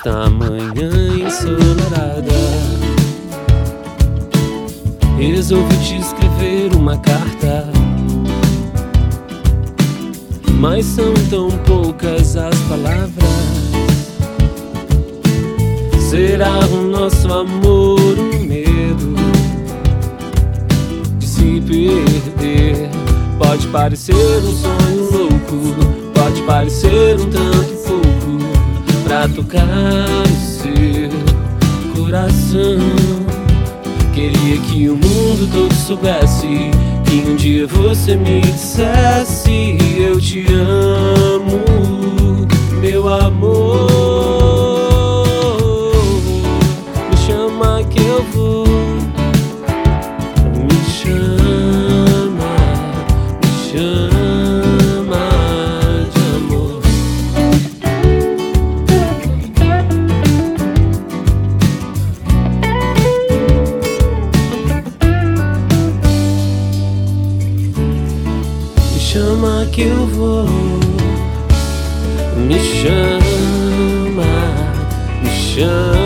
nesta manhã ensolarada, resolvi te escrever uma carta, mas são tão poucas as palavras. Será o nosso amor um medo de se perder? Pode parecer um sonho louco, pode parecer um tanto pouco pra tocar o seu coração. Queria que o mundo todo soubesse que um dia você me dissesse: eu te amo, meu amor. Me chama que eu vou. Me chama de amor. Me chama que eu vou. Me chama, me chama.